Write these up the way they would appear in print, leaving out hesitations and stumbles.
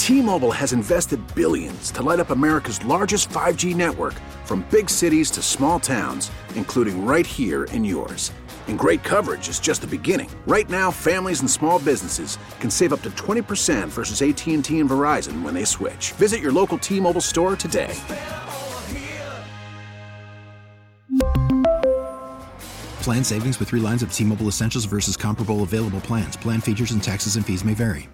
T-Mobile has invested billions to light up America's largest 5G network, from big cities to small towns, including right here in yours. And great coverage is just the beginning. Right now, families and small businesses can save up to 20% versus AT&T and Verizon when they switch. Visit your local T-Mobile store today. Plan savings with 3 lines of T-Mobile Essentials versus comparable available plans. Plan features and taxes and fees may vary.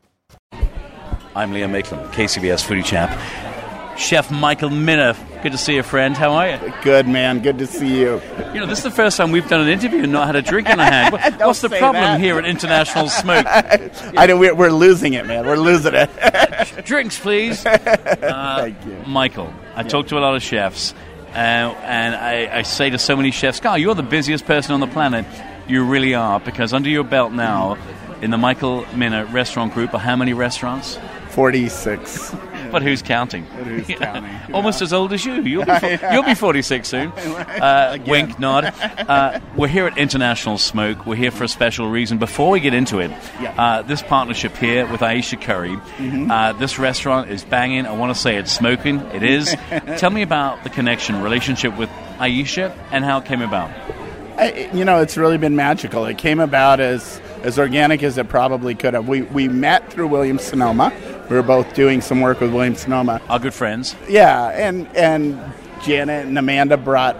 I'm Liam Maitland, KCBS Foodie Chap. Chef Michael Minna, good to see you, friend. How are you? Good, man. Good to see you. You know, this is the first time we've done an interview and not had a drink in our hand. What's the problem here at International Smoke? We're losing it, man. We're losing it. Drinks, please. Thank you. Michael, I talk to a lot of chefs, and I say to so many chefs, God, you're the busiest person on the planet. You really are, because under your belt now, in the Michael Minna restaurant group, are how many restaurants? 46. But who's counting? Who's counting? Almost as old as you. You'll be 46 soon. Wink, nod. We're here at International Smoke. We're here for a special reason. Before we get into it, this partnership here with Aisha Curry, this restaurant is banging. I want to say it's smoking. It is. Tell me about the connection, relationship with Aisha, and how it came about. It's really been magical. It came about as organic as it probably could have. We met through Williams-Sonoma. We were both doing some work with Williams-Sonoma. Our good friends. Yeah, and Janet and Amanda brought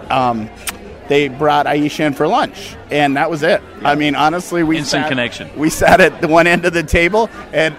Aisha in for lunch, and that was it. Yeah. I mean, honestly, instant connection. We sat at the one end of the table, and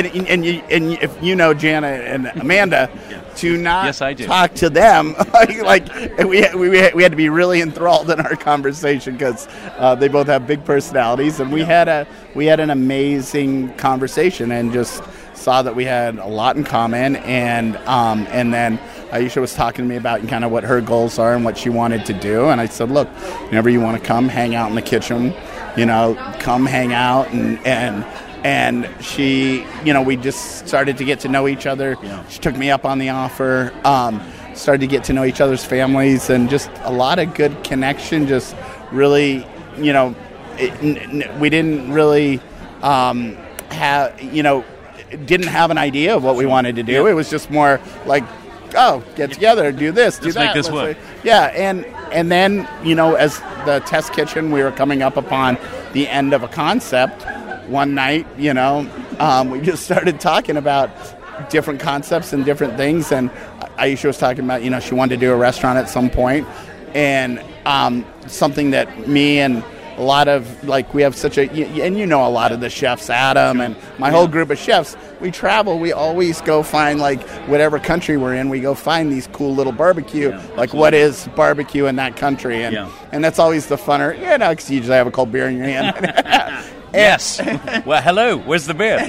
if you know Janet and Amanda, to not talk to them, we had to be really enthralled in our conversation because they both have big personalities, and we had an amazing conversation and just saw that we had a lot in common, and then Aisha was talking to me about kind of what her goals are and what she wanted to do, and I said, look, whenever you want to come hang out in the kitchen, come hang out, and she, we just started to get to know each other. Yeah. She took me up on the offer, started to get to know each other's families, and just a lot of good connection. Just really, we didn't really didn't have an idea of what we wanted to do. Yeah. It was just more like, get together, do this, do Let's that. Make this work. Yeah, and then, as the test kitchen, we were coming up upon the end of a concept. One night, we just started talking about different concepts and different things, and Aisha was talking about, she wanted to do a restaurant at some point, and something that me and a lot of, we have such a, and a lot of the chefs, Adam and my whole group of chefs, we travel, we always go find, whatever country we're in, we go find these cool little barbecue, what is barbecue in that country, and that's always the funner, because you usually have a cold beer in your hand. Yes. Well, hello. Where's the beer?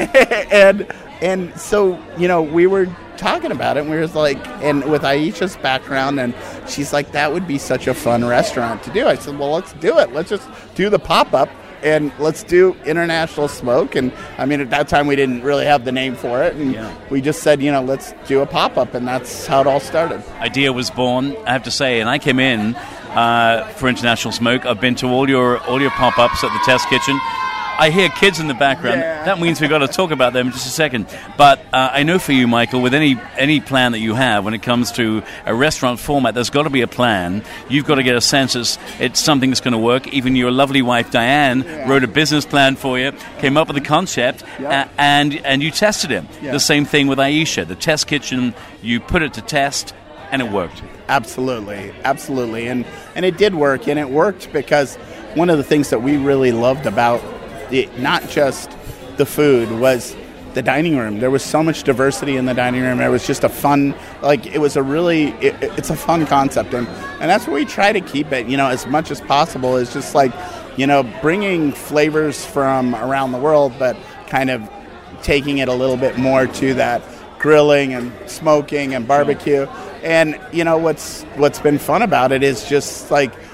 and so, we were talking about it, and we were and with Aisha's background, and she's like, that would be such a fun restaurant to do. I said, well, let's do it. Let's just do the pop-up, and let's do International Smoke. And, at that time, we didn't really have the name for it, and we just said, let's do a pop-up, and that's how it all started. Idea was born, I have to say, and I came in for International Smoke. I've been to all your pop-ups at the test kitchen. I hear kids in the background. Yeah. That means we've got to talk about them in just a second. But I know for you, Michael, with any plan that you have when it comes to a restaurant format, there's got to be a plan. You've got to get a sense it's something that's going to work. Even your lovely wife, Diane, wrote a business plan for you, came up with a concept, and you tested it. Yeah. The same thing with Aisha. The test kitchen, you put it to test, and it worked. Absolutely. And it did work, and it worked because one of the things that we really loved about not just the food, was the dining room. There was so much diversity in the dining room. It was just a fun, it was a really, it's a fun concept. And that's where we try to keep it, as much as possible, is just bringing flavors from around the world, but kind of taking it a little bit more to that grilling and smoking and barbecue. And, what's been fun about it is just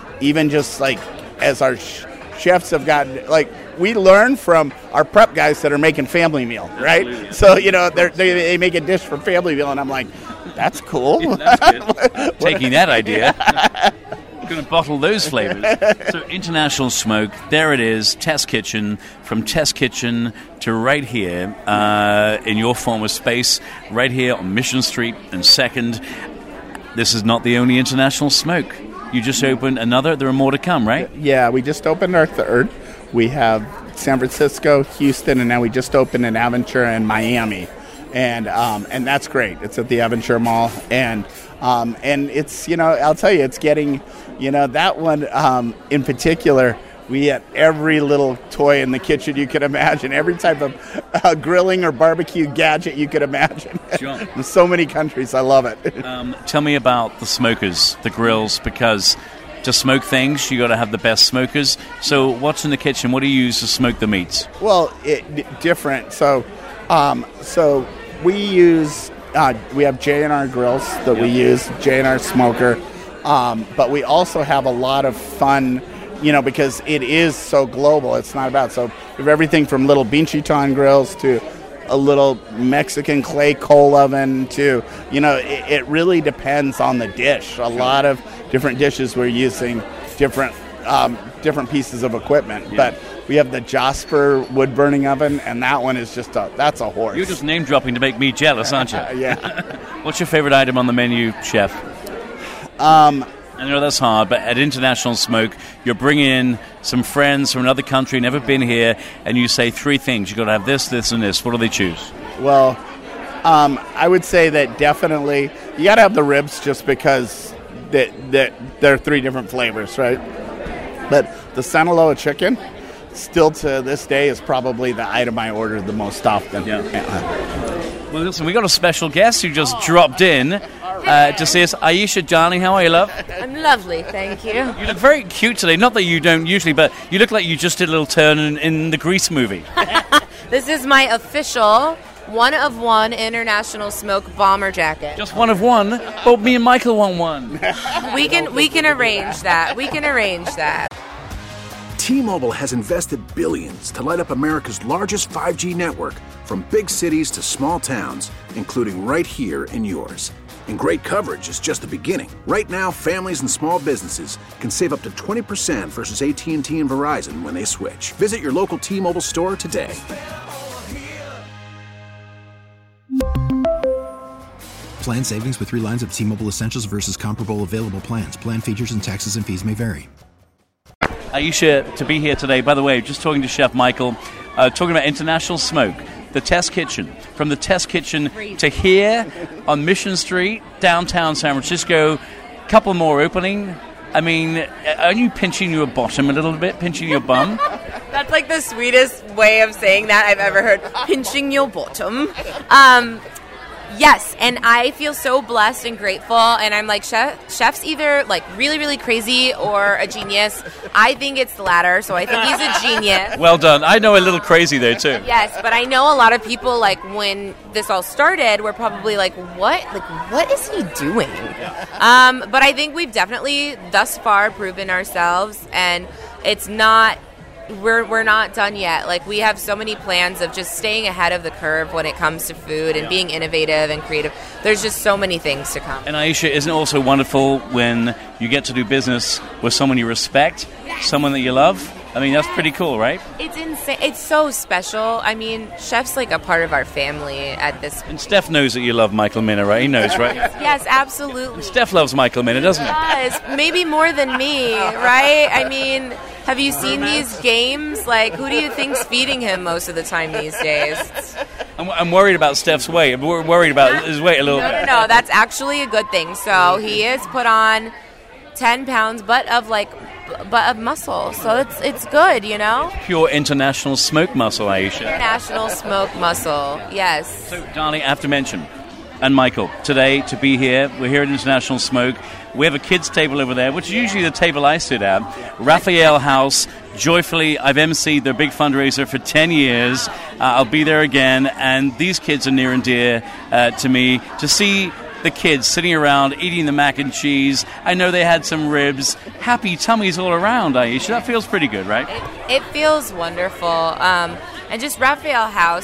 as our chefs have gotten, we learn from our prep guys that are making family meal, right? Absolutely. So, they make a dish for family meal, and I'm like, that's cool. Yeah, that's good. Taking that idea. going to bottle those flavors. So International Smoke, there it is, Test Kitchen. From Test Kitchen to right here in your former space, right here on Mission Street and 2nd. This is not the only International Smoke. You just opened another. There are more to come, right? Yeah, we just opened our 3rd. We have San Francisco, Houston, and now we just opened in Aventura and Miami. And that's great. It's at the Aventura Mall. And it's, I'll tell you, it's getting, that one in particular, we had every little toy in the kitchen you could imagine, every type of grilling or barbecue gadget you could imagine. Sure. In so many countries. I love it. Tell me about the smokers, the grills, because to smoke things, you got to have the best smokers. So what's in the kitchen? What do you use to smoke the meats? Well, different. So we use, we have J&R grills that we use, J&R smoker, but we also have a lot of fun, because it is so global. It's not about, so we have everything from little Binchiton grills to a little Mexican clay coal oven to, it really depends on the dish. A lot of different dishes we're using different pieces of equipment, but we have the Jasper wood burning oven, and that one is that's a horse. You're just name dropping to make me jealous, aren't you? Yeah. What's your favorite item on the menu, chef? I know that's hard, but at International Smoke, you're bringing in some friends from another country, never been here, and you say 3 things. You've got to have this, this, and this. What do they choose? Well, I would say that definitely you got to have the ribs just because there are 3 different flavors, right? But the Sinaloa chicken, still to this day, is probably the item I order the most often. Yeah. Well, listen, we got a special guest who just dropped in to see us. Aisha, Johnny, how are you, love? I'm lovely, thank you. You look very cute today. Not that you don't usually, but you look like you just did a little turn in the Grease movie. This is my official 1 of 1 International Smoke bomber jacket. Just 1 of 1? Well, me and Michael want one. We can arrange that. We can arrange that. T-Mobile has invested billions to light up America's largest 5G network, from big cities to small towns, including right here in yours. And great coverage is just the beginning. Right now, families and small businesses can save up to 20% versus AT&T and Verizon when they switch. Visit your local T-Mobile store today. Plan savings with 3 lines of T-Mobile Essentials versus comparable available plans. Plan features and taxes and fees may vary. Aisha, to be here today, by the way, just talking to Chef Michael, talking about International Smoke, the Test Kitchen. From the Test Kitchen to here on Mission Street, downtown San Francisco, couple more opening. I mean, are you pinching your bottom a little bit, pinching your bum? That's like the sweetest way of saying that I've ever heard. Pinching your bottom. Yes, and I feel so blessed and grateful, and I'm like, chef's either like really, really crazy or a genius. I think it's the latter, so I think he's a genius. Well done. I know a little crazy there too. Yes, but I know a lot of people, like, when this all started, were probably like, what? Like, what is he doing? But I think we've definitely, thus far, proven ourselves, and it's not... We're not done yet. Like, we have so many plans of just staying ahead of the curve when it comes to food and being innovative and creative. There's just so many things to come. And Aisha, isn't it also wonderful when you get to do business with someone you respect, someone that you love? I mean, that's pretty cool, right? It's insane. It's so special. I mean, chef's like a part of our family at this point. And Steph knows that you love Michael Minna, right? He knows, right? Yes, absolutely. And Steph loves Michael Minna, doesn't he? Yes, maybe more than me, right? I mean... Have you seen these games? Like, who do you think's feeding him most of the time these days? I'm worried about Steph's weight. We're worried about his weight a little bit. No, that's actually a good thing. So he has put on 10 pounds, but of muscle. So it's good, you know? Pure international smoke muscle, Aisha. International smoke muscle, yes. So, darling, I have to mention, and Michael, today to be here, we're here at International Smoke. We have a kids' table over there, which is usually the table I sit at. Raphael House, joyfully, I've emceed their big fundraiser for 10 years. I'll be there again, and these kids are near and dear to me. To see the kids sitting around eating the mac and cheese, I know they had some ribs, happy tummies all around, Aisha. That feels pretty good, right? It feels wonderful. And just Raphael House,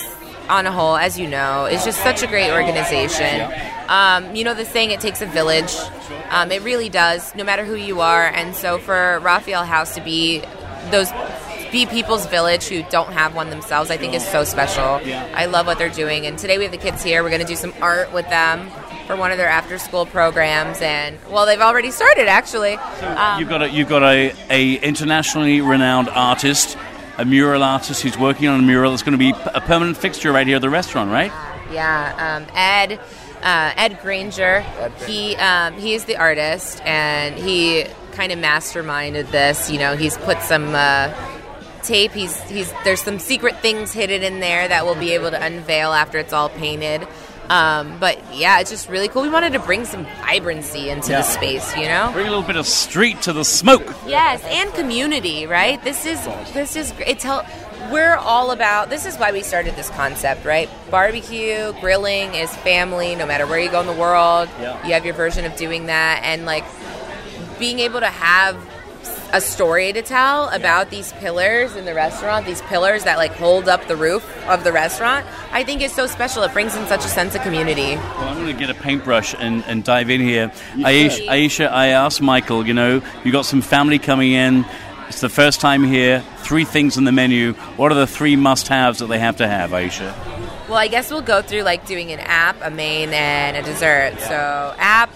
on a whole, as you know, is just such a great organization. The saying, it takes a village. It really does, no matter who you are. And so for Raphael House to be people's village who don't have one themselves, I think is so special. I love what they're doing. And today we have the kids here. We're going to do some art with them for one of their after-school programs, and they've already started actually. You've got a internationally renowned artist, a mural artist who's working on a mural that's going to be a permanent fixture right here at the restaurant, right? Yeah, Ed Granger. He is the artist, and he kind of masterminded this. He's put some tape. There's some secret things hidden in there that we'll be able to unveil after it's all painted. But yeah, it's just really cool. We wanted to bring some vibrancy into the space, Bring a little bit of street to the smoke. Yes, and community, right? This is great. We're all about, this is why we started this concept, right? Barbecue, grilling is family, no matter where you go in the world. You have your version of doing that, and being able to have a story to tell about these pillars in the restaurant, these pillars that hold up the roof of the restaurant, I think is so special. It brings in such a sense of community. Well, I'm going to get a paintbrush and dive in here. Aisha, I asked Michael, you got some family coming in. It's the first time here. 3 things on the menu. What are the 3 must-haves that they have to have, Aisha? Well, I guess we'll go through doing an app, a main, and a dessert. So app,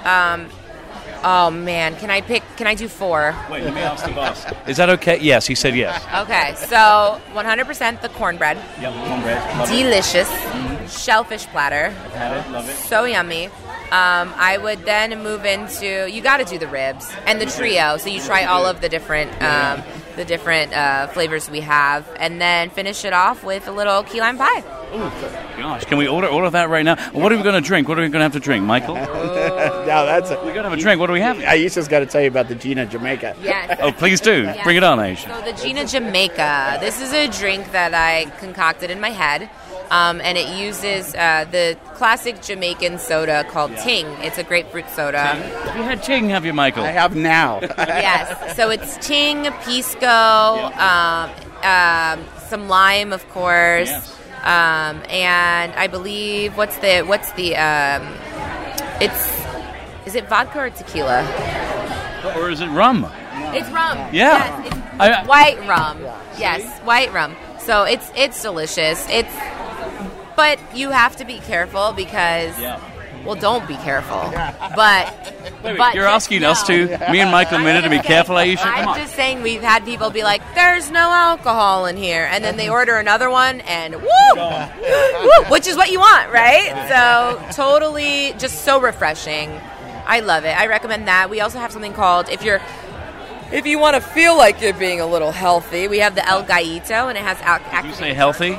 oh man, can I do 4? Wait, let me ask the boss. Is that okay? Yes, he said yes. Okay, so 100% the cornbread. Yep, cornbread. Delicious. Shellfish platter. I've had it, love it. So yummy. I would then move into, you got to do the ribs and the trio, so you try all of the different flavors we have, and then finish it off with a little key lime pie. Oh gosh, can we order that right now? What are we going to drink? What are we going to have to drink, Michael? We got to have a drink. What do we have? Aisha's got to tell you about the Gina Jamaica. Yes. Oh, please do. Yes. Bring it on, Aisha. So the Gina Jamaica, this is a drink that I concocted in my head. And it uses the classic Jamaican soda called Ting. It's a grapefruit soda. Have you had Ting, have you, Michael? I have now. Yes. So it's Ting, Pisco, some lime, of course. Yes. And I believe, is it vodka or tequila? Or is it rum? It's rum. Yeah. Yes, it's white rum. Yes, white rum. So it's delicious. But you have to be careful because, don't be careful. But you're asking us to, me and Michael Minna, to be careful, Aisha? I'm just saying we've had people be like, there's no alcohol in here. And then they order another one and woo, which is what you want, right? So totally just so refreshing. I love it. I recommend that. We also have something called, if you want to feel like you're being a little healthy, we have the El Gallito, and it has activated. Did you say healthy?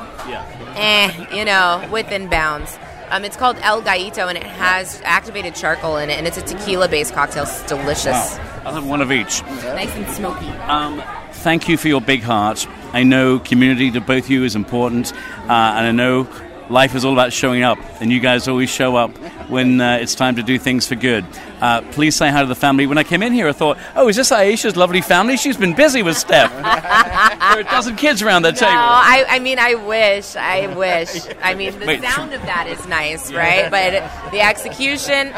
Yeah. Within bounds. It's called El Gallito, and it has activated charcoal in it, and it's a tequila-based cocktail. It's delicious. Wow. I'll have one of each. Nice and smoky. Thank you for your big heart. I know community to both of you is important, and I know life is all about showing up, and you guys always show up when it's time to do things for good. Please say hi to the family. When I came in here, I thought, is this Aisha's lovely family? She's been busy with Steph. There are a dozen kids around the table. I wish. I mean, the sound of that is nice, right? But the execution,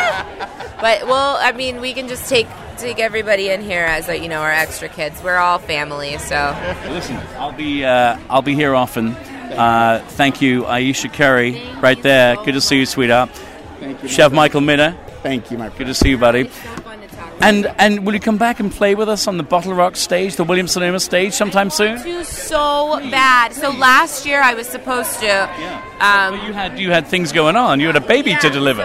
But, we can just take everybody in here as our extra kids. We're all family, so. Listen, I'll be here often. Thank you, Aisha Curry, right there. Good to see you, sweetheart. Thank you, Chef Michael Minna. Thank you, my friend. Good to see you, buddy. And will you come back and play with us on the Bottle Rock stage, the Williams-Sonoma stage, sometime soon? I do so bad. So last year I was supposed to. But you had things going on. You had a baby to deliver. So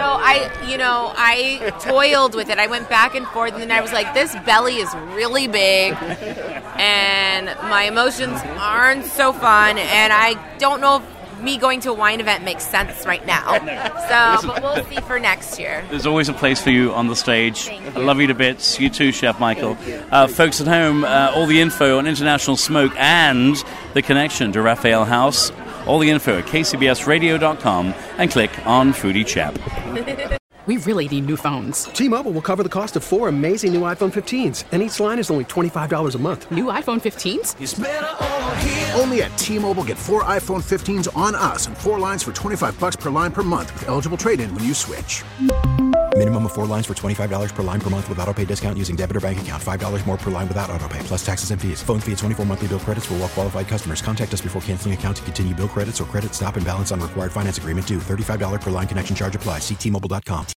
I toiled with it. I went back and forth, and then I was like, this belly is really big, and my emotions aren't so fun, and I don't know if me going to a wine event makes sense right now. So, but we'll see for next year. There's always a place for you on the stage. I love you to bits. You too, Chef Michael. Folks at home, all the info on International Smoke and the connection to Raphael House, all the info at kcbsradio.com, and click on Foodie Chap. We really need new phones. T-Mobile will cover the cost of 4 amazing new iPhone 15s, and each line is only $25 a month. New iPhone 15s? It's better over here. Only at T-Mobile, get 4 iPhone 15s on us and 4 lines for $25 per line per month with eligible trade-in when you switch. Minimum of 4 lines for $25 per line per month with autopay discount using debit or bank account. $5 more per line without autopay, plus taxes and fees. Phone fee at 24 monthly bill credits for well-qualified customers. Contact us before canceling account to continue bill credits or credit stop and balance on required finance agreement due. $35 per line connection charge applies. See T-Mobile.com.